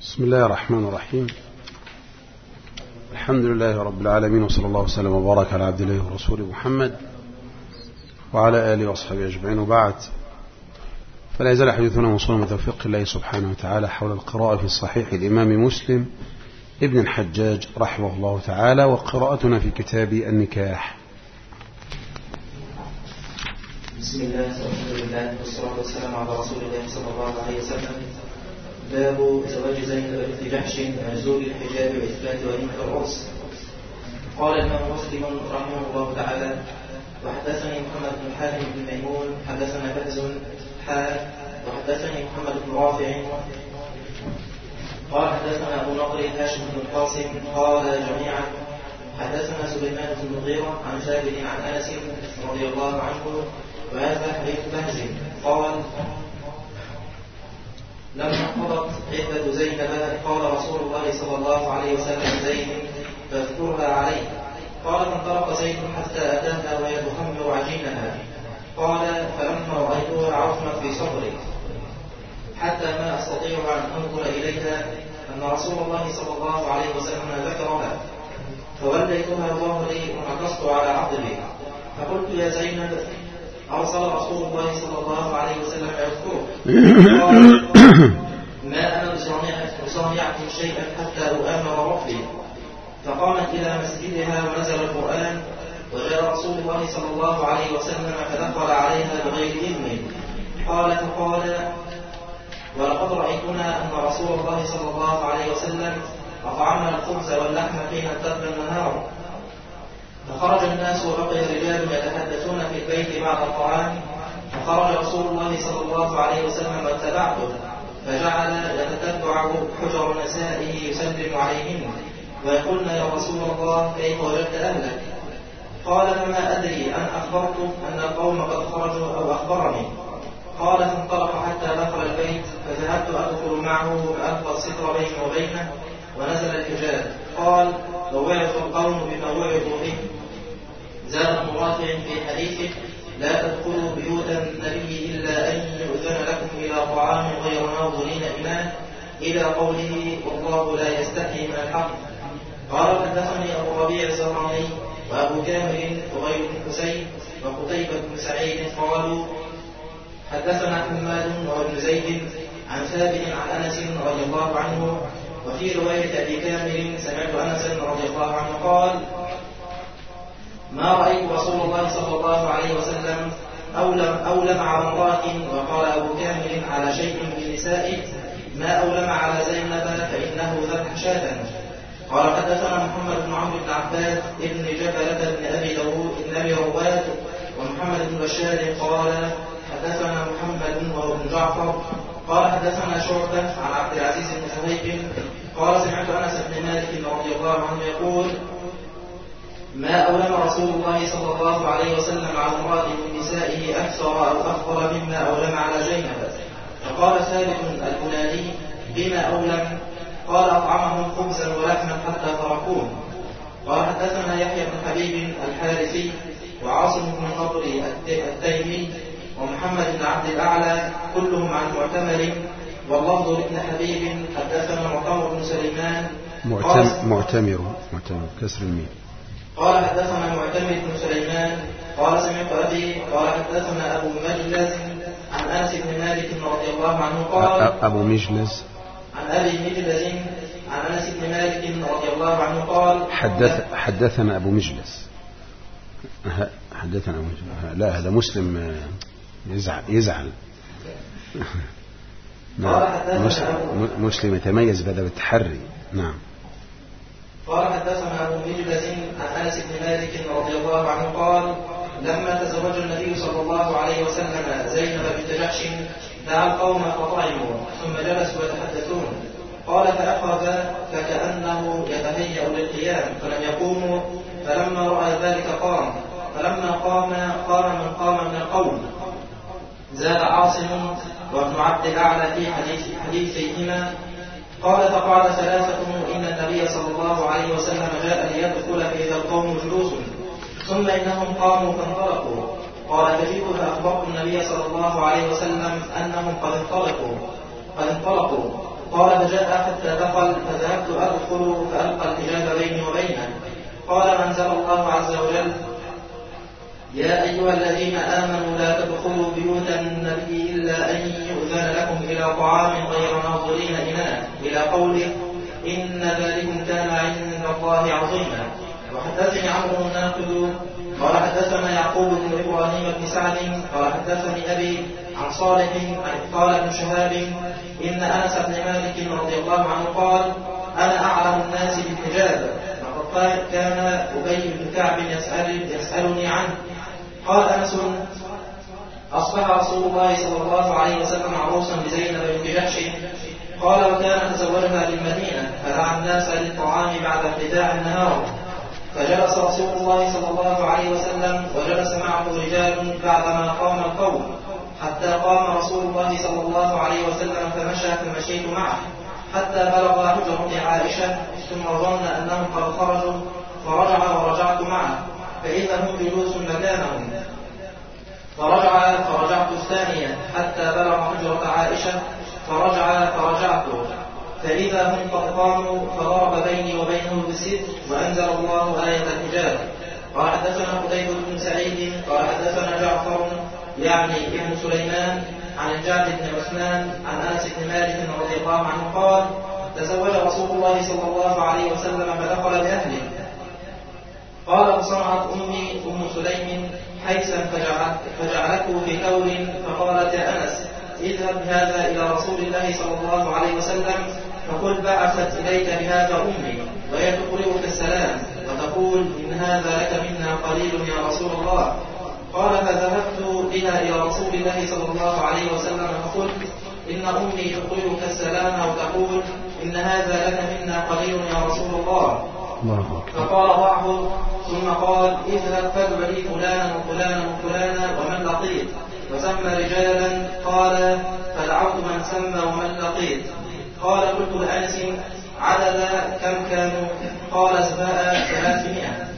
بسم الله الرحمن الرحيم. الحمد لله رب العالمين، وصلى الله وسلم وبارك على عبد الله ورسوله محمد وعلى آله وأصحابه أجمعين، وبعد. فلا يزال حديثنا موصولا بتوفيق الله سبحانه وتعالى حول القراءة في صحيح الإمام مسلم ابن الحجاج رحمه الله تعالى، وقراءتنا في كتاب النكاح. بسم الله والحمد لله والصلاة والسلام على رسول الله صلى الله عليه وسلم. باب زواج زينب بنت جحش نزول الحجاب وإثبات وليمة العرس. قال الإمام مسلم رحمه الله تعالى: وحدثني محمد بن حاتم بن ميمون حدثنا بهز وحدثني محمد بن رافع قال حدثنا أبو نضر هاشم بن القاسم قال جميعا حدثنا سليمان بن المغيرة عن ثابت عن أنس رضي الله عنه، وهذا حديث بهز. قال: لما قضت عدة زينب قال رسول الله صلى الله عليه وسلم: زينب فاذكرها عليه. قال: فانطلق زيد حتى أتاها وهي تخمر عجينها. قال: فلما رأيتها عظمت في صدري حتى ما أستطيع أن أنظر إليها أن رسول الله صلى الله عليه وسلم ذكرها، فوليتها ظهري ونقصت على عضلي، فقلت: يا زينب، أرسل رسول الله صلى الله عليه وسلم يذكرك. قال: ما أنا بصانعة شيئا حتى أؤامر ربي. فقامت إلى مسجدها ونزل القرآن، وجاء رسول الله صلى الله عليه وسلم فدخل عليها بغير إذن. قال: فقال: ولقد رأيتنا أن رسول الله صلى الله عليه وسلم أطعمنا الخبز واللحم حين ابتدى النهار. فخرج الناس وبقي رجال يتحدثون في البيت بعد الطعام، فخرج رسول الله صلى الله عليه وسلم واتبعته، فجعل يتتبع حجر نسائه يسلم عليهن ويقولن: يا رسول الله، كيف وجدت أهلك؟ قال: فما أدري أن أخبرته أن القوم قد خرجوا أو أخبرني. قال: فانطلق حتى دخل البيت، فذهبت أدخل معه فألقى الستر بيني وبينه ونزل الحجاب. قال: ووعظ القوم بما وعظوا به. زاد مرافع في حديثه: لا تدخلوا بيوت النبي إلا أن يؤذن لكم إلى طعام غير ناظرين إناه، إلى قوله: والله لا يستحي من الحق. قال: حدثني أبو الربيع الزهراني وأبو كامل وغير بن حسين وقتيبة بن سعيد قالوا: حدثنا حماد وابن زيد عن ثابت عن أنس رضي الله عنه. وفي رواية أبي كامل: سمعت أنس رضي الله عنه قال: ما رأيت رسول الله صلى الله عليه وسلم أولم على امرأة. وقال أبو كامل: على شيء من نسائه، ما أولم على زينب فإنه ذبح شاة. قال: حدثنا محمد بن عمرو بن عباد ابن جبلة بن أبي رواد ومحمد بن بشار قال: حدثنا محمد وابن جعفر قال: حدثنا شعبة عن عبد العزيز بن صهيب قال: سمعت أنس بن مالك رضي الله عنه يقول: ما أولم رسول الله صلى الله عليه وسلم على امرأة من نسائه أكثر أو أخبر مما أولم على زينب. فقال ثابت البناني: بما أولم؟ قال: أطعمهم خبزا ولحما حتى تركوه. قال: حدثنا يحيى بن حبيب الحارثي وعاصم بن النضر التيمي ومحمد بن عبد الأعلى كلهم عن معتمر، واللفظ لابن حبيب حدثنا معتمر بن سليمان معتمر كسر الميم. قال: حدثنا معتمر بن سليمان قال: سمعت أبي قال: حدثنا أبو مجلس عن أنس بن مالك رضي الله عنه قال: أبو مجلس عن أبي مجلس عن أنس بن مالك رضي الله عنه قال: حدثنا أبو مجلس. حدثنا أبو مجلس. لا، هذا مسلم يزعل. مسلم يتميز بهذا التحري. نعم. قال: حدثنا أبو مجلس عن أنس بن مالك رضي الله عنه قال: لما تزوج النبي صلى الله عليه وسلم زينب بنت جحش دعا القوم فطعموا ثم جلسوا يتحدثون. قال: فأخذ فكأنه يتهيأ للقيام فلم يقوموا، فلما رأى ذلك قام، فلما قام من قام من القوم. زاد عاصم وابن عبد الأعلى في حديثيهما. قال: فقال ثلاثة: إن النبي صلى الله عليه وسلم جاء ليدخل فإذا القوم جلوس، ثم إنهم قاموا فانطلقوا. قال: فجئت فأخبرت النبي صلى الله عليه وسلم أنهم قد انطلقوا، قال فجاء حتى دخل فذهبت أدخل فألقى الحجاب بيني وبينه. قال أنزل الله عز وجل يا أيها الذين آمنوا لا تدخلوا بيوت النبي إلا أن يؤذن لكم إلى طعام غير ناظرين إناه إلى قوله إن ذلكم كان عند الله عظيما. وحدثني عمرو الناقد قال حدثنا يعقوب بن إبراهيم بن سعد قال حدثني أبي عن صالح قال ابن شهاب إن أنس بن مالك رضي الله عنه قال أنا أعلم الناس بالحجاب وقد كان أبي بن كعب يسألني عنه. قال أنس أصبح رسول الله صلى الله عليه وسلم عروسا بزينب بنت جحش قال وكان تزوجها بالمدينة فدعا الناس للطعام بعد ابتداء النهار فجلس رسول الله صلى الله عليه وسلم وجلس معه رجال بعدما قام القوم حتى قام رسول الله صلى الله عليه وسلم فمشى فمشيت معه حتى بلغ حجرة عائشة ثم ظن أنهم قد خرجوا فرجع ورجعت معه فإذا هم جلوس مكانهم فرجعت الثانية حتى بلغ حجرة عائشة فرجعت فإذا هم قد قاموا فضرب بيني وبينهم بالستر وأنزل الله آية الحجاب. قال حدثنا قتيبة بن سعيد قال حدثنا جعفر يعني ابن سليمان عن الجعد بن عثمان عن أنس بن مالك رضي الله عنه قال تزوج رسول الله صلى الله عليه وسلم فدخل بأهله. قال فصنعت أمي أم سليم حيثا فجعلته في كول فقالت يا أنس اذهب بهذا إلى رسول الله صلى الله عليه وسلم فقل بعثت إليك بهذا أمي وهي تقرئك السلام وتقول إن هذا لك منا قليل يا رسول الله. قال فذهبت بها إلى رسول الله صلى الله عليه وسلم فقلت إن أمي تقرئك السلام وتقول إن هذا لك منا قليل يا رسول الله. فقال ضعه ثم قال اذهب فادع لي فلانا وفلانا وفلانا ومن لقيت وسمى رجالا قال فدعوت من سمى ومن لقيت. قال قلت لأنس عدد كم كانوا؟ قال 300.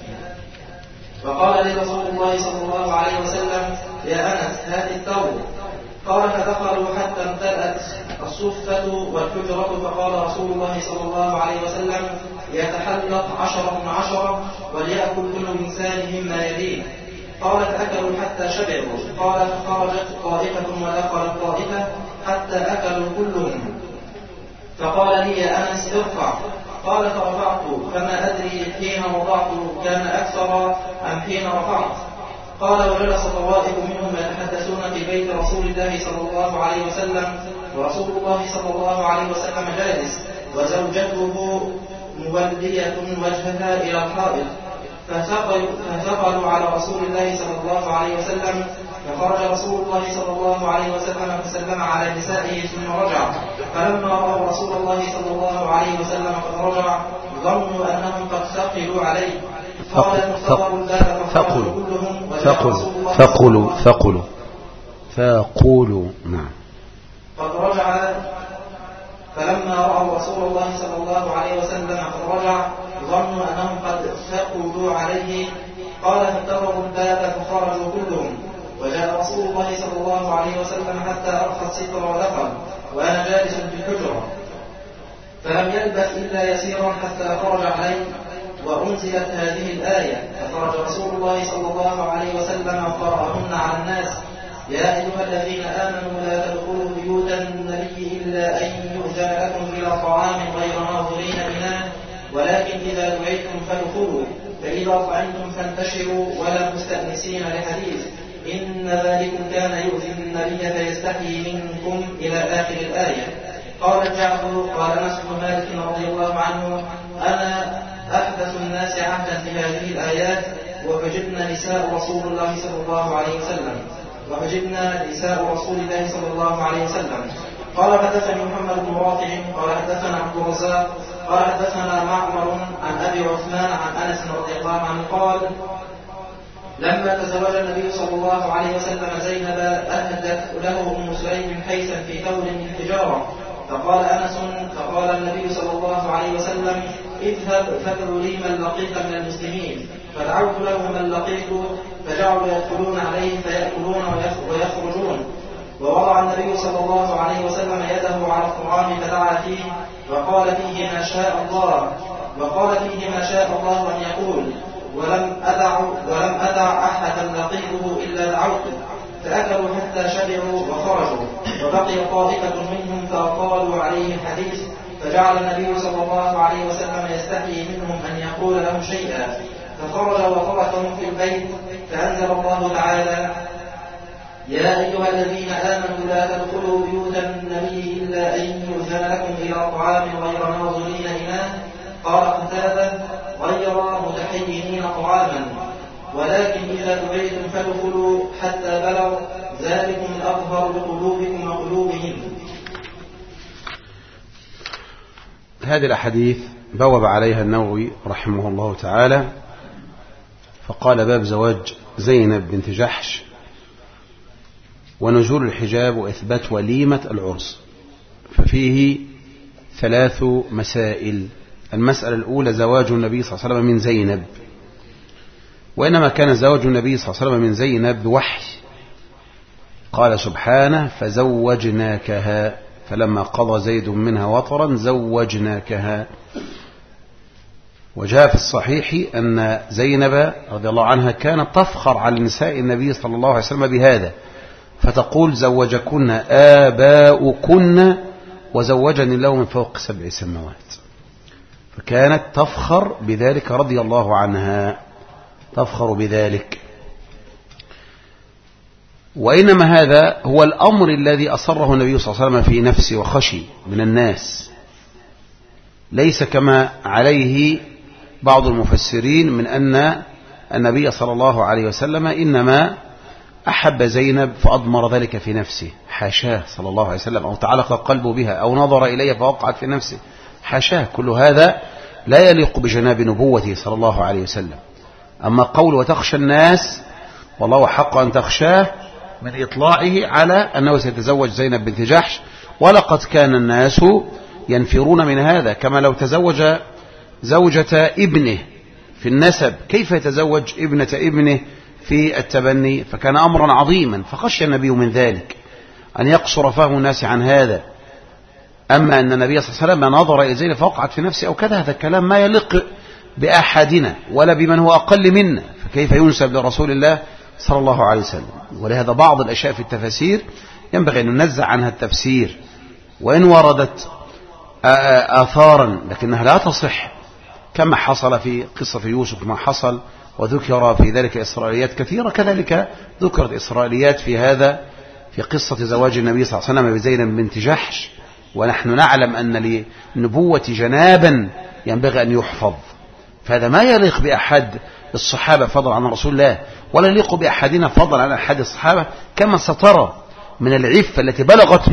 فقال لي رسول الله صلى الله عليه وسلم يا أنس هات الثوب. قال فدخلوا حتى امتلأت الصفة والحجرة فقال رسول الله صلى الله عليه وسلم يتحلق 10 وليأكل كل إنسان مما يليه. قال فأكلوا حتى شبعوا. قال فخرجت طائفة ودخلت طائفة حتى أكلوا كلهم. فقال لي يا أنس ارفع. قال فرفعت فما أدري حين وضعت كان أكثر أم حين رفعت. قال وجلس طوائف منهم يتحدثون في بيت رسول الله صلى الله عليه وسلم ورسول الله صلى الله عليه وسلم جالس وزوجته مولية وجهها إلى الحائط فثقلوا على رسول الله صلى الله عليه وسلم فخرج رسول الله صلى الله عليه وسلم فسلم على نسائه ثم رجع فلما رأوا رسول الله صلى الله عليه وسلم قد رجع ظنوا أنهم قد ثقلوا عليه. قال انتظروا الباب فخرجوا كلهم فقولوا نعم. قد رجع فلما رأوا رسول الله صلى الله عليه وسلم قد رجع ظنوا أنهم قد ثقلوا عليه. قال فانتظروا الباب فخرجوا كلهم وجاء رسول الله صلى الله عليه وسلم حتى أرخى الستر ودخل وأنا جالس في الحجرة فلم يلبث إلا يسيرا حتى خرج عليه وأنزلت هذه الآية فخرج رسول الله صلى الله عليه وسلم وقرأهن على الناس يا أيها الذين آمنوا لا تدخلوا بيوت النبي إلا أن يؤذن لكم إلى طعام غير ناظرين إناه ولكن إذا دعيتم فادخلوا فإذا طعمتم فانتشروا ولا مستأنسين لحديث إن ذلكم كان يؤذي النبي فيستحيي منكم إلى آخر الآية. قال الجعفر قال أنس بن مالك رضي الله عنه أنا أحدث الناس عهدا في هذه الآيات وحجبنا نساء رسول الله صلى الله عليه وسلم قال حدثني محمد بن رافع قال حدثنا عبد الرزاق قال حدثنا معمر عن أبي عثمان عن أنس رضي الله عنه قال لما تزوج النبي صلى الله عليه وسلم زينب أهدت له أم سليم حيثا في ثور من حجارة فقال أنس فقال النبي صلى الله عليه وسلم اذهب فادعوا لي من لقيت من المسلمين فدعوت له من لقيت فجعلوا يدخلون عليه فيأكلون ويخرجون ووضع النبي صلى الله عليه وسلم يده على الطعام فدعا فيه وقال فيه ما شاء الله أن يقول ولم أدع أحدا لقيته إلا دعوته فأكلوا حتى شبعوا وخرجوا وبقي طائفة منهم فأطالوا عليه الحديث فجعل النبي صلى الله عليه وسلم يستحيي منهم أن يقول لهم شيئا فخرج وتركهم في البيت فأنزل الله تعالى يا أيها الذين آمنوا لا تدخلوا بيوت النبي إلا أن يؤذن لكم إلى طعام غير ناظرين إناه قال قتادة غير متحينين طعاما ولكن إذا دعيتم فادخلوا حتى بلغ ذلكم الأظهر بقلوبكم وقلوبهم. هذه الأحاديث بوب عليها النووي رحمه الله تعالى فقال باب زواج زينب بنت جحش ونزول الحجاب وإثبات وليمة العرس. ففيه 3 مسائل. المسألة الأولى زواج النبي صلى الله عليه وسلم من زينب، وإنما كان زواج النبي صلى الله عليه وسلم من زينب بوحي، قال سبحانه فزوجناكها فلما قضى زيد منها وطرا زوجناكها. وجاء في الصحيح أن زينب رضي الله عنها كانت تفخر على نساء النبي صلى الله عليه وسلم بهذا، فتقول زوجكن آباؤكن وزوجني الله من فوق 7 سماوات. فكانت تفخر بذلك رضي الله عنها، تفخر بذلك. وإنما هذا هو الأمر الذي أصره النبي صلى الله عليه وسلم في نفسه وخشي من الناس، ليس كما عليه بعض المفسرين من أن النبي صلى الله عليه وسلم إنما أحب زينب فأضمر ذلك في نفسه، حاشاه صلى الله عليه وسلم، أو تعلق قلبه بها أو نظر إليها فوقعت في نفسه، حاشاه. كل هذا لا يليق بجناب نبوته صلى الله عليه وسلم. أما قول وتخشى الناس والله حق أن تخشاه من إطلاعه على أنه سيتزوج زينب بنت جحش، ولقد كان الناس ينفرون من هذا، كما لو تزوج زوجة ابنه في النسب كيف يتزوج ابنة ابنه في التبني؟ فكان أمرا عظيما، فخشى النبي من ذلك أن يقصر فهم الناس عن هذا. أما أن النبي صلى الله عليه وسلم نظر إلى زينب فوقعت في نفسه أو كذا، هذا الكلام ما يليق بأحدنا ولا بمن هو أقل منا، فكيف ينسب لرسول الله صلى الله عليه وسلم؟ ولهذا بعض الأشياء في التفاسير ينبغي أن ننزع عنها التفسير، وإن وردت آثارا لكنها لا تصح، كما حصل في قصة يوسف ما حصل، وذكر في ذلك إسرائيليات كثيرة، كذلك ذكرت إسرائيليات في هذا في قصة زواج النبي صلى الله عليه وسلم بزينب بنت جحش. ونحن نعلم أن لنبوة جنابا ينبغي أن يحفظ، فهذا ما يليق بأحد الصحابة فضلا عن رسول الله، ولا يليق بأحدنا فضلا عن أحد الصحابة، كما سترى من العفة التي بلغت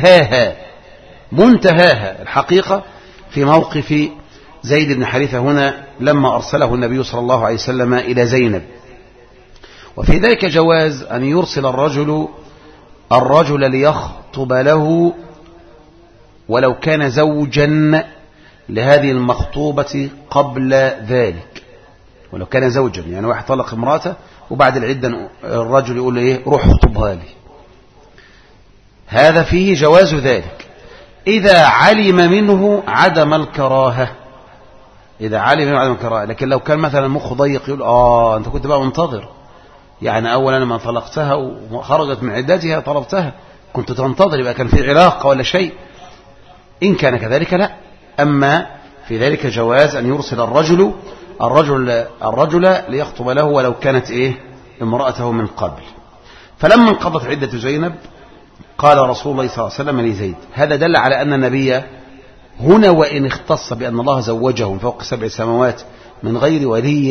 منتهاها الحقيقة في موقف زيد بن حارثة هنا لما أرسله النبي صلى الله عليه وسلم إلى زينب. وفي ذلك جواز أن يرسل الرجل ليخطب له ولو كان زوجا لهذه المخطوبة قبل ذلك، ولو كان زوجا، يعني واحد طلق امراته وبعد العدة الرجل يقول له إيه روح اخطبها لي، هذا فيه جواز ذلك إذا علم منه عدم الكراهة، لكن لو كان مثلا مخه ضيق يقول أنت كنت بقى منتظر، يعني أولا لما طلقتها وخرجت من عدتها طلبتها كنت تنتظر، يبقى كان في علاقة ولا شيء. إن كان كذلك لا. أما في ذلك جواز أن يرسل الرجل ليخطب له ولو كانت امرأته من قبل. فلما انقضت عدة زينب قال رسول الله صلى الله عليه وسلم لزيد، هذا دل على أن النبي هنا وإن اختص بأن الله زوجه من فوق 7 سماوات من غير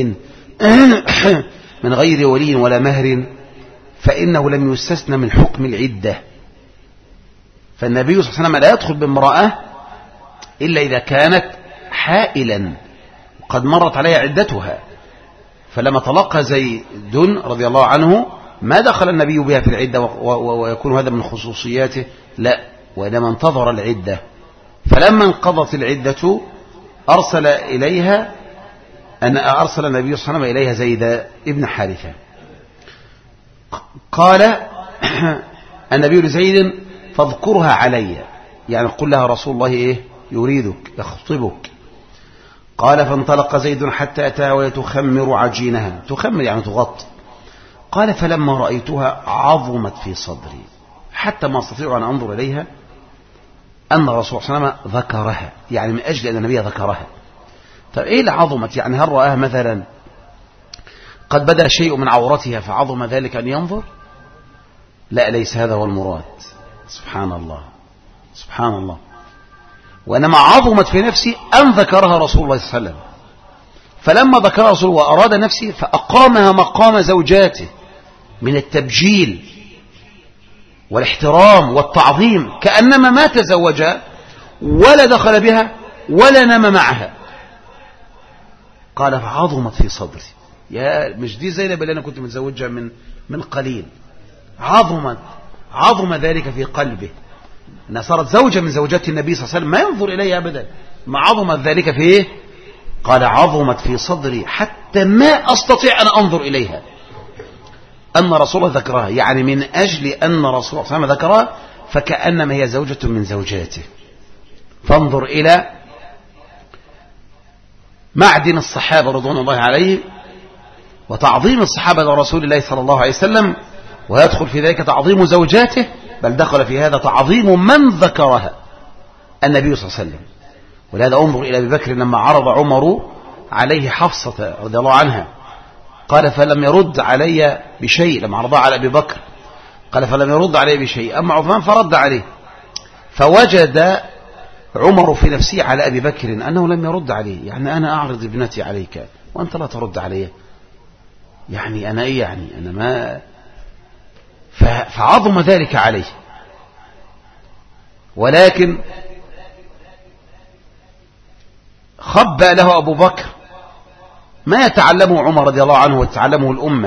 ولي ولا مهر، فإنه لم يستثنى من حكم العدة. فالنبي صلى الله عليه وسلم لا يدخل بامرأة إلا إذا كانت حائلا قد مرت عليها عدتها. فلما طلقها زيد رضي الله عنه ما دخل النبي بها في العدة ويكون هذا من خصوصياته، لا، وإنما انتظر العدة. فلما انقضت العدة أرسل النبي صلى الله عليه وسلم إليها زيد ابن حارثة. قال النبي لزيد فاذكرها علي، يعني قل لها رسول الله إيه يريدك يخطبك. قال فانطلق زيد حتى أتاها وهي تخمر عجينها، تخمر يعني تغطي. قال فلما رأيتها عظمت في صدري حتى ما أستطيع أن أنظر إليها، أن الرسول صلى الله عليه وسلم ذكرها، يعني من أجل أن النبي ذكرها. طيب إيه لعظمت؟ يعني هل رآها مثلا قد بدأ شيء من عورتها فعظم ذلك أن ينظر؟ لا، ليس هذا هو المراد. سبحان الله سبحان الله. وإنما عظمت في نفسي أن ذكرها رسول الله صلى الله عليه وسلم، فلما ذكرها رسول الله وأراد نفسي فأقامها مقام زوجاته من التبجيل والاحترام والتعظيم، كأنما ما تزوج ولا دخل بها ولا نام معها. قال فعظمت في صدري، يا مش دي زينب اللي أنا كنت متزوجها من قليل، عظم ذلك في قلبه، أنها صارت زوجة من زوجات النبي صلى الله عليه وسلم، ما ينظر إليها أبدا، ما عظمت ذلك في إيه؟ قال عظمت في صدري حتى ما أستطيع أن أنظر إليها. أن رسول الله ذكرها، يعني من أجل أن رسول الله صلى الله عليه وسلم ذكرها فكأنما هي زوجة من زوجاته. فانظر إلى معدن الصحابة رضوان الله عليهم وتعظيم الصحابة لرسول الله صلى الله عليه وسلم، ويدخل في ذلك تعظيم زوجاته، بل دخل في هذا تعظيم من ذكرها النبي صلى الله عليه وسلم. ولهذا انظر إلى أبي بكر لما عرض عمر عليه حفصة رضي الله عنها، قال فلم يرد علي بشيء. لما عرضها على أبي بكر قال فلم يرد علي بشيء، أما عثمان فرد عليه. فوجد عمر في نفسه على أبي بكر أنه لم يرد عليه، يعني أنا أعرض ابنتي عليك وأنت لا ترد علي، يعني أنا إيه، يعني أنا ما. فعظم ذلك عليه. ولكن خبأ له أبو بكر ما يتعلمه عمر رضي الله عنه وتعلمه الأمة.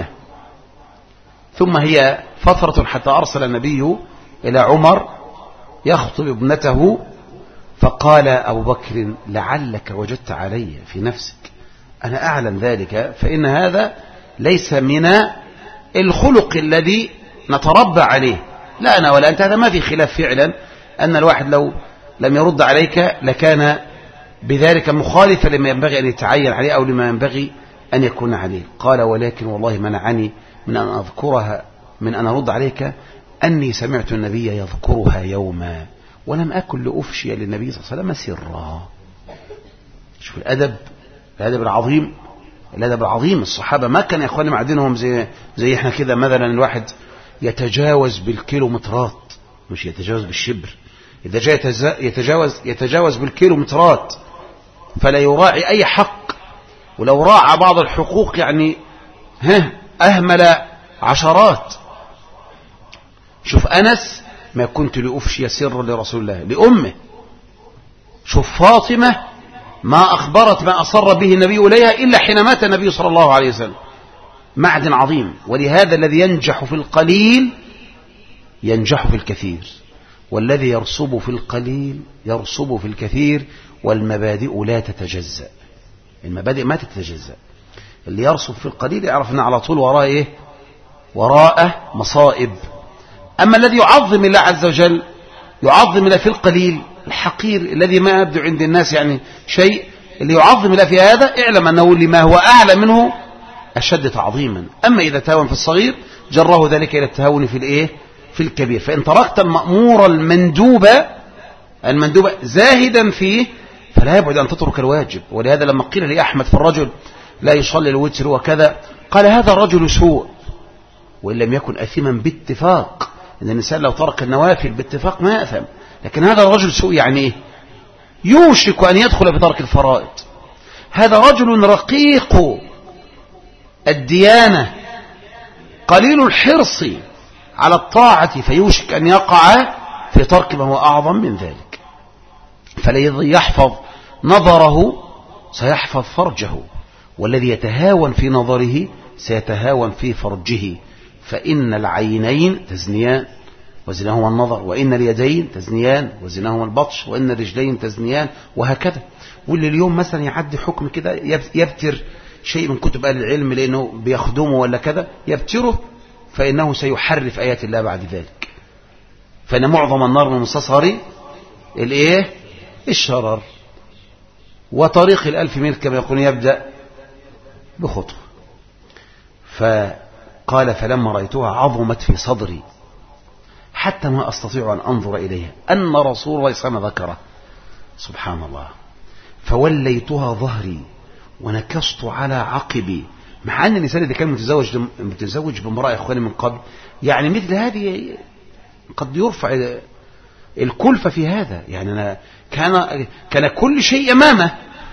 ثم هي فترة حتى أرسل النبي إلى عمر يخطب ابنته، فقال أبو بكر لعلك وجدت علي في نفسك، أنا أعلم ذلك، فإن هذا ليس من الخلق الذي نتربى عليه، لا أنا ولا أنت، هذا ما في خلاف فعلا أن الواحد لو لم يرد عليك لكان بذلك مخالفا لما ينبغي أن يتعين عليه أو لما ينبغي أن يكون عليه. قال ولكن والله منعني من أن أذكرها، من أن أرد عليك، أني سمعت النبي يذكرها يوما ولم أكن لأفشي للنبي صلى الله عليه وسلم سرا. شوف الأدب العظيم، الأدب العظيم. الصحابة ما كان يا أخواني معدنهم زي إحنا كده، مثلا الواحد يتجاوز بالكيلومترات، مش يتجاوز بالشبر، إذا جاء يتجاوز بالكيلومترات فلا يراعي أي حق، ولو راعى بعض الحقوق يعني أهمل عشرات. شوف أنس ما كنت لأفشي سرا لرسول الله لأمه. شوف فاطمة ما أخبرت ما أصر به النبي إليها إلا حين مات النبي صلى الله عليه وسلم. معدن عظيم. ولهذا الذي ينجح في القليل ينجح في الكثير، والذي يرسب في القليل يرسب في الكثير، والمبادئ لا تتجزأ. المبادئ ما تتجزأ. اللي يرسب في القليل يعرف أن على طول وراء إيه؟ وراءه مصائب. أما الذي يعظم الله عز وجل، يعظم الله في القليل الحقير الذي ما يبدو عند الناس يعني شيء، اللي يعظم الله في هذا اعلم أنه لما هو أعلى منه أشد تعظيما. أما إذا تهاون في الصغير جره ذلك إلى التهاون في الإيه؟ في الكبير. فإن تركت المأمور المندوبة زاهدا فيه فلا يبعد أن تترك الواجب. ولهذا لما قيل لأحمد في الرجل لا يصلي الوتر وكذا، قال هذا رجل سوء وإن لم يكن أثما باتفاق. إن الإنسان لو ترك النوافل باتفاق ما يأثم، لكن هذا الرجل سوء يعني إيه؟ يوشك أن يدخل في ترك الفرائض. هذا رجل رقيق الديانة قليل الحرص على الطاعة، فيوشك أن يقع في ترك ما هو أعظم من ذلك. فالذي يحفظ نظره سيحفظ فرجه، والذي يتهاون في نظره سيتهاون في فرجه. فإن العينين تزنيان وزناهما النظر، وإن اليدين تزنيان وزناهما البطش، وإن الرجلين تزنيان، وهكذا. واللي اليوم مثلا يعدي حكم كده يبتر شيء من كتب أهل العلم لأنه بيخدمه ولا كذا، يبتره، فإنه سيحرف آيات الله بعد ذلك. فإن معظم النار من مستصغر الإيه؟ الشرر. وطريق 1000 ميل كما يقول يبدأ بخطوة. فقال فلما رأيتها عظمت في صدري حتى ما أستطيع أن أنظر إليها أن رسول الله صلى الله عليه وسلم ذكره. سبحان الله. فوليتها ظهري ونكصت على عقبي. مع أن الإنسان إذا كان متزوج بامرأة إخواني من قبل، يعني مثل هذه قد يرفع الكلفة في هذا. يعني أنا كان كل شيء أمامه،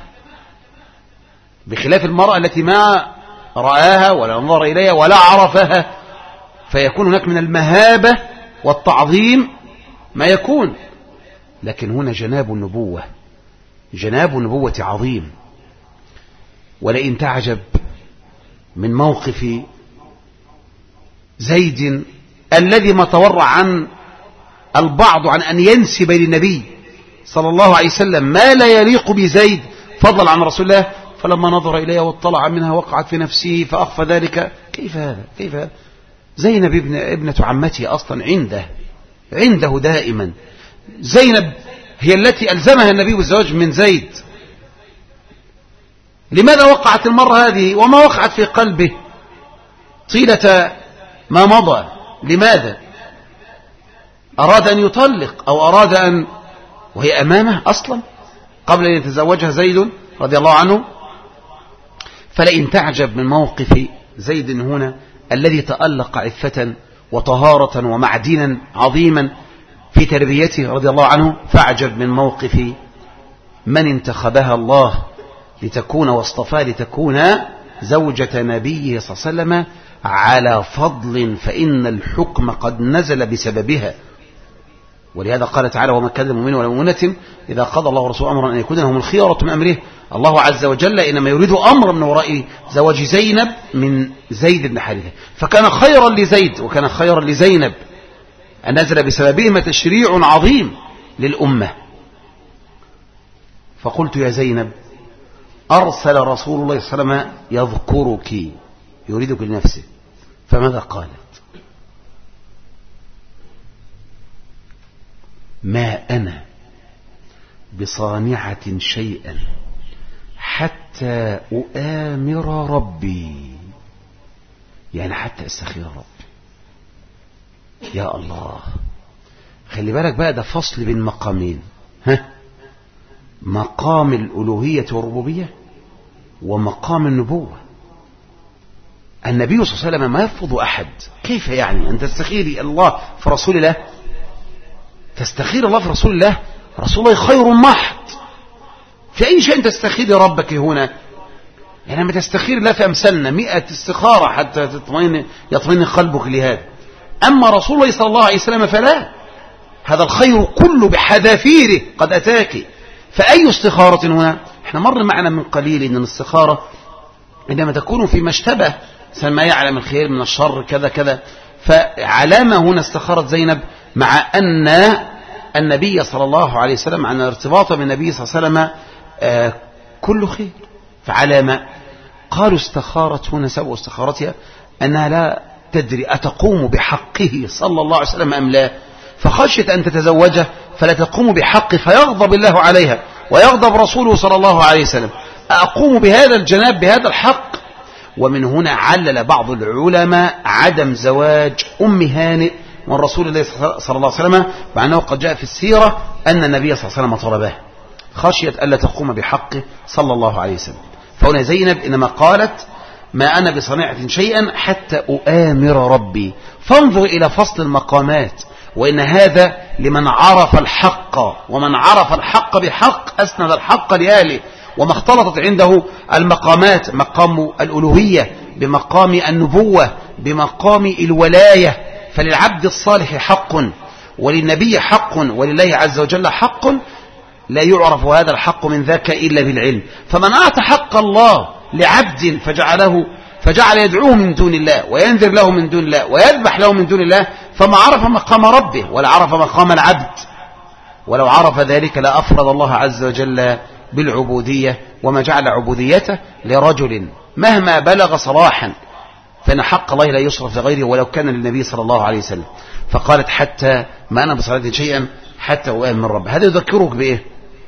بخلاف المرأة التي ما رآها ولا نظر إليها ولا عرفها، فيكون هناك من المهابة والتعظيم ما يكون. لكن هنا جناب النبوة عظيم. ولئن تعجب من موقف زيد الذي ما تورع عن البعض عن أن ينسب للنبي صلى الله عليه وسلم ما لا يليق بزيد فضلا عن رسول الله، فلما نظر إليها واطلع منها وقعت في نفسه فأخفى ذلك. كيف هذا؟ زينب ابنة عمته أصلا عنده دائما. زينب هي التي ألزمها النبي بالزواج من زيد. لماذا وقعت المرة هذه وما وقعت في قلبه طيلة ما مضى؟ لماذا؟ أراد أن يطلق أو أراد أن، وهي أمامه أصلا قبل أن يتزوجها زيد رضي الله عنه. فلئن تعجب من موقف زيد هنا الذي تألق عفة وطهارة ومعدنا عظيما في تربيته رضي الله عنه، فاعجب من موقف من انتخبها الله لتكون واصطفى لتكون زوجة نبيه صلى الله عليه وسلم على فضل، فإن الحكم قد نزل بسببها. ولهذا قال تعالى وما كان المؤمن ولا مؤمنة إذا قضى الله ورسوله أمرا أن يكون لهم الخيرة من أمره. الله عز وجل إنما يريد أمرا من وراء زواج زينب من زيد بن حارثة، فكان خيرا لزيد وكان خيرا لزينب أن نزل بسببهما تشريع عظيم للأمة. فقلت يا زينب أرسل رسول الله صلى الله عليه وسلم يذكرك يريدك لنفسه، فماذا قالت؟ ما أنا بصانعة شيئا حتى أؤامر ربي، يعني حتى أستخير ربي. يا الله، خلي بالك بقى، ده فصل بين مقامين، مقام الألوهية والربوبية ومقام النبوة. النبي صلى الله عليه وسلم ما يرفض أحد. كيف يعني أن تستخيري الله في رسول الله؟ تستخير الله في رسول الله؟ رسول الله خير محض. في أي شيء تستخيري ربك هنا؟ يعني لما تستخير الله في أمثالنا 100 استخارة حتى يطمئن قلبك لهذا. أما رسول الله صلى الله عليه وسلم فلا، هذا الخير كله بحذافيره قد أتاك. فأي استخارة هنا؟ احنا مر معنا من قليل أن الاستخارة عندما تكون في مشتبه ما يعلم الخير من الشر كذا كذا. فعلامة هنا استخارت زينب مع أن النبي صلى الله عليه وسلم، عن الارتباط بالنبي صلى الله عليه وسلم كل خير. فعلامة قالوا استخارت هنا سبب استخارتها أنها لا تدري أتقوم بحقه صلى الله عليه وسلم أم لا، فخشيت أن تتزوجه فلا تقوم بحقه فيغضب الله عليها ويغضب رسوله صلى الله عليه وسلم. أقوم بهذا الجناب بهذا الحق. ومن هنا علل بعض العلماء عدم زواج أم هانئ من رسول الله صلى الله عليه وسلم، مع أنه قد جاء في السيرة أن النبي صلى الله عليه وسلم طلبه خشية ألا تقوم بحقه صلى الله عليه وسلم. فهنا زينب إنما قالت ما أنا بصنيعة شيئا حتى أؤامر ربي. فانظر إلى فصل المقامات، وإن هذا لمن عرف الحق، ومن عرف الحق بحق أسند الحق لآله، وما اختلطت عنده المقامات، مقام الألوهية بمقام النبوة بمقام الولاية. فللعبد الصالح حق وللنبي حق ولله عز وجل حق، لا يعرف هذا الحق من ذاك إلا بالعلم. فمن أعطى حق الله لعبد فجعل يدعوه من دون الله وينذر له من دون الله ويذبح له من دون الله، فما عرف مقام ربه ولا عرف مقام العبد. ولو عرف ذلك لأفرض الله عز وجل بالعبودية، وما جعل عبوديته لرجل مهما بلغ صلاحا فإن حق الله لا يصرف لغيره ولو كان للنبي صلى الله عليه وسلم. فقالت حتى ما أنا بصلاة شيئا حتى أؤمن من رب. هذا يذكرك بإيه؟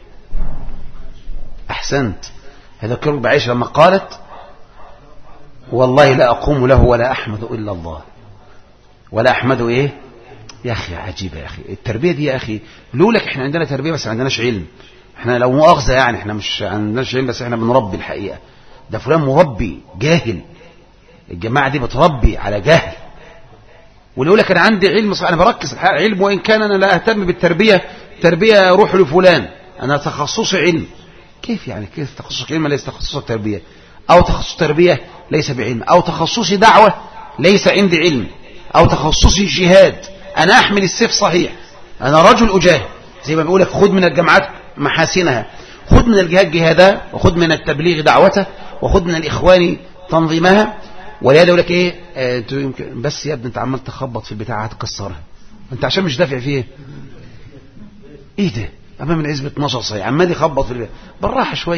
أحسنت، يذكرك بعائشة لما قالت والله لا أقوم له ولا أحمد إلا الله. ولا أحمد إيه؟ يا أخي عجيبة يا أخي التربية دي يا أخي. لولك إحنا عندنا تربية بس ما عندناش علم. إحنا لو مؤاخذة يعني إحنا مش عندناش علم بس إحنا بنربي الحقيقة. ده فلان مربي جاهل، الجماعة دي بتربي على جهل. واللي يقول لك أنا عندي علم صح، أنا بركز الحقيقة علم وإن كان أنا لا أهتم بالتربية. تربية روح لفلان، أنا تخصصي علم. كيف يعني كيف تخصصك علم ليس تخصصك تربية؟ أو تخصص تربية ليس بعلم، أو تخصصي دعوة ليس عندي علم، أو تخصصي جهاد. أنا أحمل السيف صحيح، أنا رجل أجاهد زي ما بيقولك خذ من الجامعات محاسنها، خذ من الجهاد جهادها، وخذ من التبليغ دعوته، وخذ من الإخوان تنظيمها. ولهذا يقول لك ايه بس يا ابني انت عمال تخبط في البتاعه هتكسرها انت عشان مش دافع فيه. ايه ده امام من عزبه 12 صحيح عمال يخبط في البتاعه بالراحه شويه.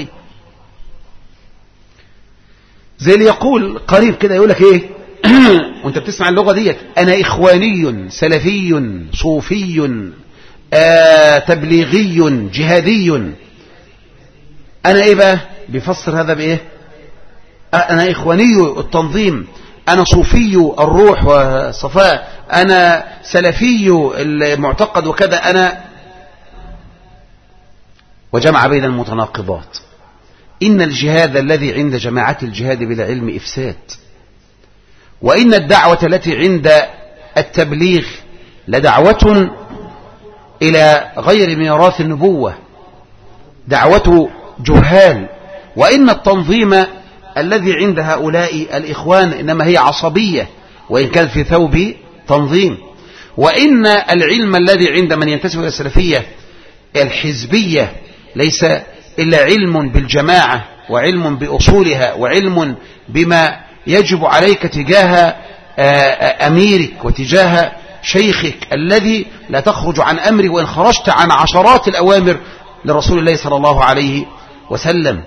زي اللي يقول قريب كده يقول لك ايه وانت بتسمع اللغه ديت انا اخواني سلفي صوفي تبليغي جهادي. انا ايه بقى بيفسر هذا بايه؟ أنا إخواني التنظيم، أنا صوفي الروح والصفاء، أنا سلفي المعتقد وكذا. أنا وجمع بين المتناقضات. إن الجهاد الذي عند جماعة الجهاد بلا علم إفساد، وإن الدعوة التي عند التبليغ لدعوة إلى غير ميراث النبوة، دعوة جهال. وإن التنظيم الذي عند هؤلاء الإخوان إنما هي عصبية وإن كان في ثوب تنظيم. وإن العلم الذي عند من ينتسب إلى السلفية الحزبية ليس إلا علم بالجماعة وعلم بأصولها وعلم بما يجب عليك تجاه أميرك وتجاه شيخك الذي لا تخرج عن أمره وإن خرجت عن عشرات الأوامر لرسول الله صلى الله عليه وسلم.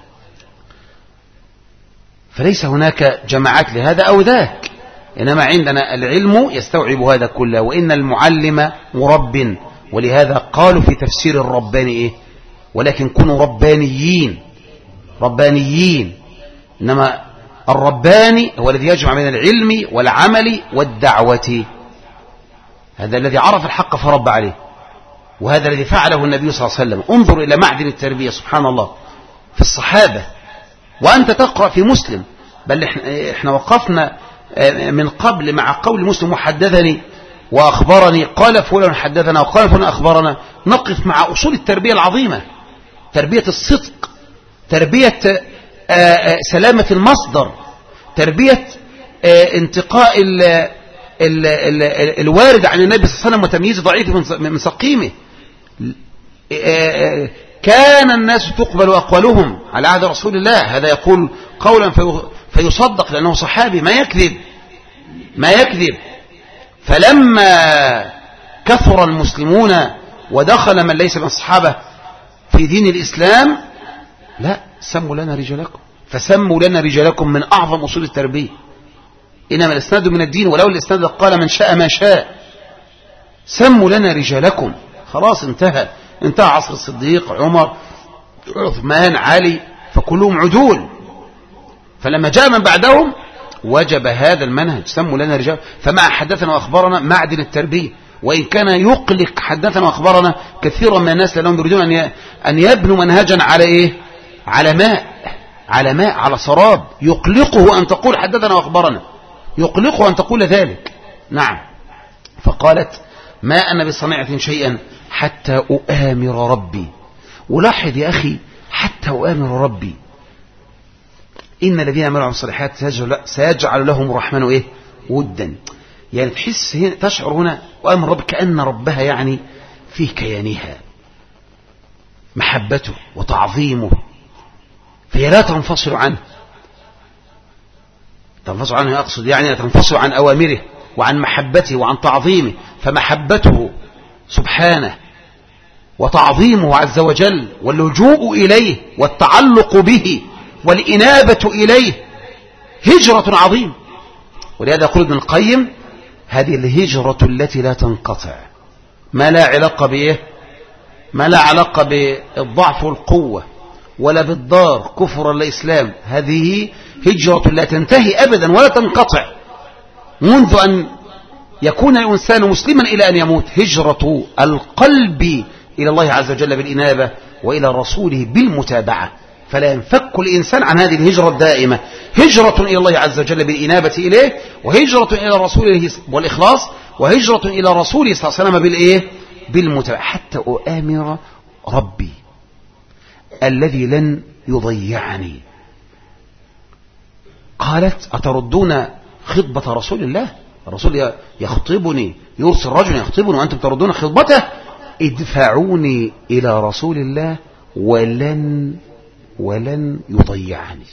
فليس هناك جماعات لهذا أو ذاك، إنما عندنا العلم يستوعب هذا كله. وإن المعلم مرب، ولهذا قالوا في تفسير الرباني إيه؟ ولكن كونوا ربانيين. إنما الرباني هو الذي يجمع بين العلم والعمل والدعوة. هذا الذي عرف الحق فرب عليه، وهذا الذي فعله النبي صلى الله عليه وسلم. انظر إلى معدن التربية سبحان الله في الصحابة. وأنت تقرأ في مسلم، بل احنا وقفنا من قبل مع قول مسلم وحدثني وأخبرني قال فلان حدثنا وقال فلان أخبرنا. نقف مع أصول التربية العظيمة، تربية الصدق، تربية سلامة المصدر، تربية انتقاء الوارد عن النبي صلى الله عليه وسلم وتمييز ضعيف من سقيمه. كان الناس تقبل أقوالهم على عهد رسول الله، هذا يقول قولا فيصدق لأنه صحابي ما يكذب. فلما كثر المسلمون ودخل من ليس من الصحابة في دين الإسلام لا سموا لنا رجالكم، فسموا لنا رجالكم من أعظم أصول التربية. إنما الإسناد من الدين ولو الإسناد قال من شاء ما شاء. سموا لنا رجالكم، خلاص انتهى عصر الصديق عمر عثمان علي فكلهم عدول. فلما جاء من بعدهم وجب هذا المنهج، سموا لنا رجال. فمع حدثنا وأخبرنا معدن التربية، وإن كان يقلق حدثنا وأخبرنا كثيرا من الناس لأنهم يريدون أن يبنوا منهجا على إيه؟ على ماء على سراب. يقلقه أن تقول حدثنا وأخبرنا، يقلقه أن تقول ذلك. نعم. فقالت ما أنا بصنيعة شيئا حتى أؤامر ربي. ولاحظ يا أخي حتى أؤامر ربي. إن الذين عملوا الصالحات سيجعل لهم الرحمن إيه؟ ودا. يعني تحس هنا تشعر هنا أؤامر ربي كأن ربها يعني في كيانها محبته وتعظيمه، فهي لا تنفصل عنه. تنفصل عنه أقصد يعني تنفصل عن أوامره وعن محبته وعن تعظيمه. فمحبته سبحانه وتعظيمه عز وجل واللجوء إليه والتعلق به والإنابة إليه هجرة عظيمة. ولهذا يقول ابن القيم هذه الهجرة التي لا تنقطع، ما لا علاقة بإيه؟ ما لا علاقة بالضعف والقوة ولا بالدار كفر الإسلام، هذه هجرة لا تنتهي أبدا ولا تنقطع منذ أن يكون الإنسان مسلما إلى أن يموت. هجرة القلب إلى الله عز وجل بالإنابة وإلى رسوله بالمتابعة، فلا ينفك الإنسان عن هذه الهجرة الدائمة، هجرة إلى الله عز وجل بالإنابة إليه، وهجرة إلى رسوله والإخلاص، وهجرة إلى رسوله صلى الله عليه وسلم بالإيه؟ بالمتابعة، حتى أؤامر ربي الذي لن يضيعني. قالت أتردون خطبة رسول الله؟ الرسول يخطبني، يرسل رجل يخطبني وأنتم تردون خطبته. ادفعوني إلى رسول الله ولن يضيعني.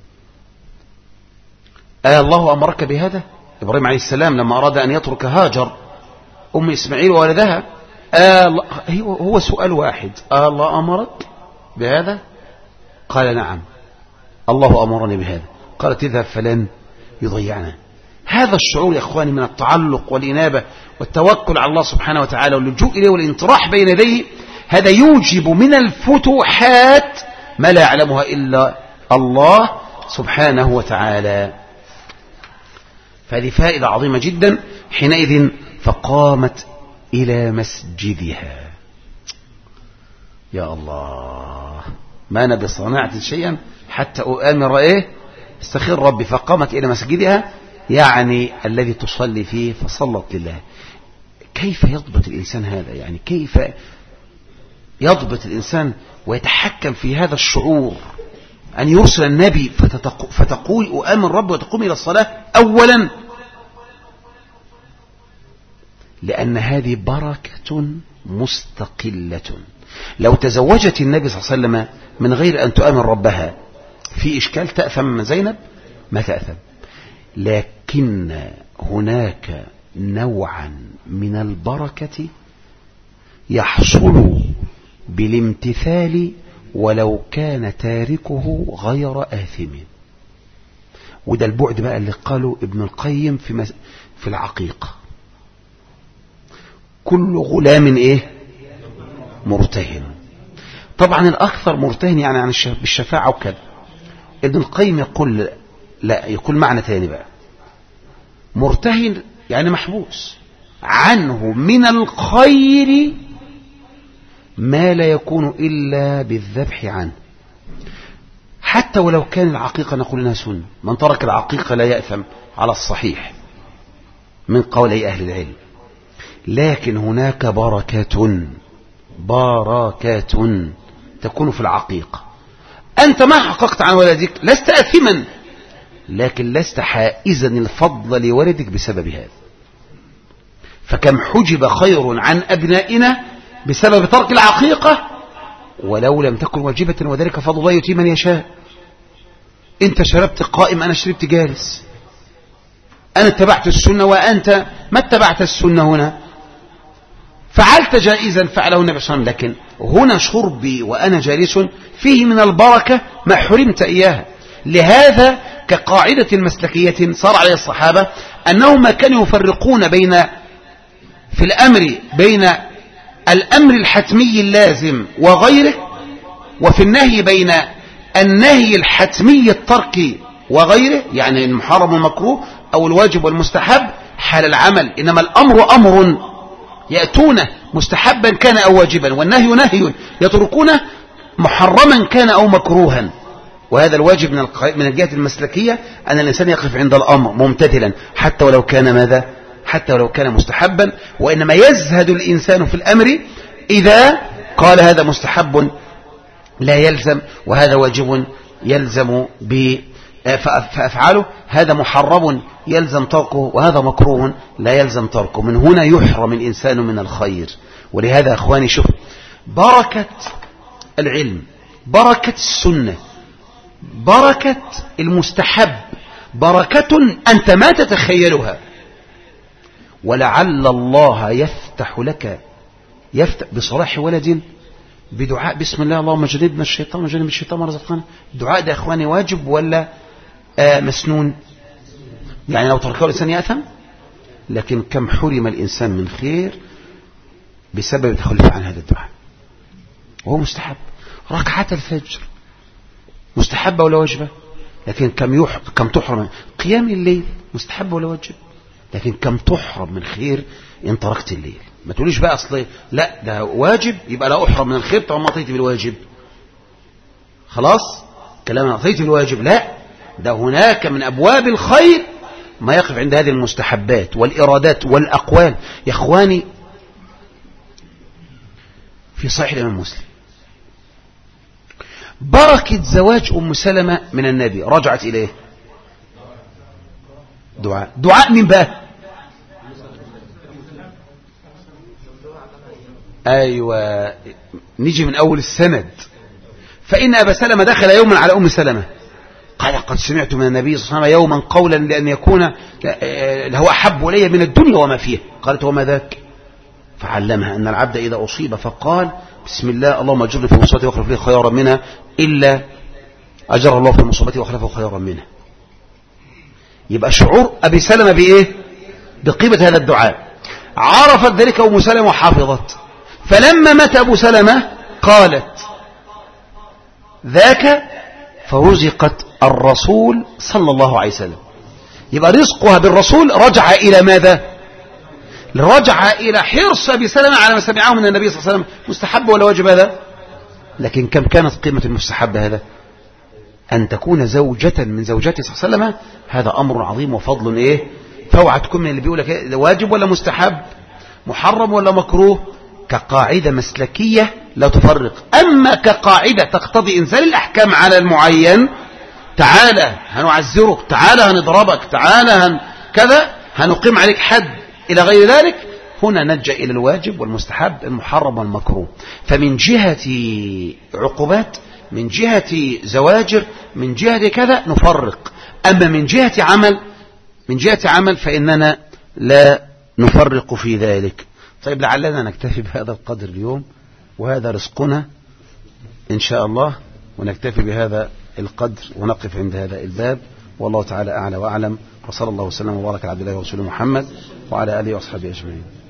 الله أمرك بهذا؟ إبراهيم عليه السلام لما أراد أن يترك هاجر أم إسماعيل وولدها، هو سؤال واحد: الله أمرك بهذا؟ قال نعم الله أمرني بهذا. قالت اذهب فلن يضيعنا. هذا الشعور يا أخواني من التعلق والإنابة والتوكل على الله سبحانه وتعالى واللجوء إليه والانطراح بين يديه، هذا يوجب من الفتوحات ما لا يعلمها إلا الله سبحانه وتعالى. فهذه فائدة عظيمة جدا. حينئذ فقامت إلى مسجدها. يا الله، ما أنا بصناعة شيئا حتى أؤامر استخير ربي. فقامت إلى مسجدها يعني الذي تصلي فيه، فصلت لله. كيف يضبط الإنسان هذا؟ يعني كيف يضبط الإنسان ويتحكم في هذا الشعور أن يرسل النبي فتقول أؤمن ربي وتقوم إلى الصلاة؟ أولا لأن هذه بركة مستقلة. لو تزوجت النبي صلى الله عليه وسلم من غير أن تؤمن ربها في إشكال، تأثم زينب؟ ما تأثم. لكن هناك نوعا من البركة يحصل بالامتثال ولو كان تاركه غير آثم. وده البعد بقى اللي قاله ابن القيم في العقيقة: كل غلام مرتهن. طبعا الأكثر مرتهن يعني عن بالشفاعة وكذا. ابن القيم يقول لا، يقول معنى ثاني بقى: مرتهن يعني محبوس عنه من الخير ما لا يكون إلا بالذبح عنه. حتى ولو كان العقيقة نقول لها سنة، من ترك العقيقة لا يأثم على الصحيح من قولي أهل العلم. لكن هناك بركة تكون في العقيقة. أنت ما حققت عن ولدك، لست آثما، لكن لست حائزا الفضل لولدك بسبب هذا. فكم حجب خير عن أبنائنا بسبب ترك العقيقة ولو لم تكن واجبة، وذلك فضل الله يؤتيه من يشاء. أنت شربت قائم، أنا شربت جالس. أنا اتبعت السنة وأنت ما اتبعت السنة. هنا فعلت جائزا فعله النبي صلى الله عليه وسلم، لكن هنا شربي وأنا جالس فيه من البركة ما حرمت إياها. لهذا كقاعدة مسلكية صار عليه الصحابة أنهم ما كانوا يفرقون في الأمر بين الأمر الحتمي اللازم وغيره، وفي النهي بين النهي الحتمي التركي وغيره، يعني المحرم والمكروه أو الواجب والمستحب حال العمل. إنما الأمر أمر يأتونه مستحبا كان أو واجبا، والنهي نهي يتركونه محرما كان أو مكروها. وهذا الواجب من الجهة المسلكية أن الإنسان يقف عند الأمر ممتثلا حتى ولو كان ماذا؟ حتى ولو كان مستحبا. وإنما يزهد الإنسان في الأمر إذا قال هذا مستحب لا يلزم، وهذا واجب يلزم فأفعاله، هذا محرم يلزم تركه، وهذا مكروه لا يلزم تركه. من هنا يحرم الإنسان من الخير. ولهذا أخواني شوف بركة العلم، بركة السنة، بركة المستحب، بركة أنت ما تتخيلها. ولعل الله يفتح لك بصلاح ولد بدعاء بسم الله اللهم جنبنا الشيطان وجنب الشيطان ما رزقنا. الدعاء ده أخواني واجب ولا مسنون؟ يعني لو تركه الإنسان يأثم، لكن كم حرم الإنسان من خير بسبب تخلف عن هذا الدعاء. وهو مستحب. ركعة الفجر مستحبة ولا واجبة؟ لكن كم تحرم. قيام الليل مستحب ولا واجب؟ لكن كم تحرم من خير إن تركت الليل. ما تقوليش بقى أصلي لا ده واجب يبقى لا أحرم من الخير طالما أعطيت بالواجب. خلاص كلام أعطيت بالواجب، لا، ده هناك من أبواب الخير ما يقف عند هذه المستحبات والإرادات والأقوال. يا إخواني، في صحيح الإمام مسلم بركة زواج أم سلمة من النبي رجعت إليه دعاء من بقى؟ أيوة، نيجي من أول السند. فإن أبا سلمة دخل يوما على أم سلمة قال قد سمعت من النبي صلى الله عليه وسلم يوما قولا لأن يكون له أحب إلي من الدنيا وما فيها. قالت وما ذاك؟ فعلمها أن العبد إذا أصيب فقال بسم الله اللهم اجرني في مصيبتي واخلف لي خيرا منها إلا أجر الله في مصيبتي واخلفه خيرا منها. يبقى شعور أبي سلمة بإيه؟ بقيمة هذا الدعاء. عرفت ذلك أم سلمة وحافظت. فلما مات أبو سلمة قالت ذاك فرزقت الرسول صلى الله عليه وسلم. يبقى رزقها بالرسول رجع إلى ماذا؟ رجع إلى حرص أبي سلمة على ما سمعه من النبي صلى الله عليه وسلم. مستحب ولا واجب هذا؟ لكن كم كانت قيمة المستحب هذا؟ أن تكون زوجة من زوجاته صلى الله عليه وسلم، هذا أمر عظيم وفضل إيه؟ فاوعى تكون من اللي بيقول لك واجب ولا مستحب، محرم ولا مكروه. كقاعدة مسلكية لا تفرق. أما كقاعدة تقتضي إنزال الأحكام على المعين، تعالى هنعزرك، تعالى هنضربك، تعالى كذا، هنقيم عليك حد إلى غير ذلك، هنا نلجأ إلى الواجب والمستحب، المحرم والمكروه. فمن جهة عقوبات، من جهة زواجر، من جهة كذا نفرق. أما من جهة عمل فإننا لا نفرق في ذلك. طيب لعلنا نكتفي بهذا القدر اليوم، وهذا رزقنا إن شاء الله، ونكتفي بهذا القدر ونقف عند هذا الباب. والله تعالى أعلى وأعلم، وصلى الله وسلم وبارك على عبد الله ورسوله محمد وعلى آله وأصحابه أجمعين.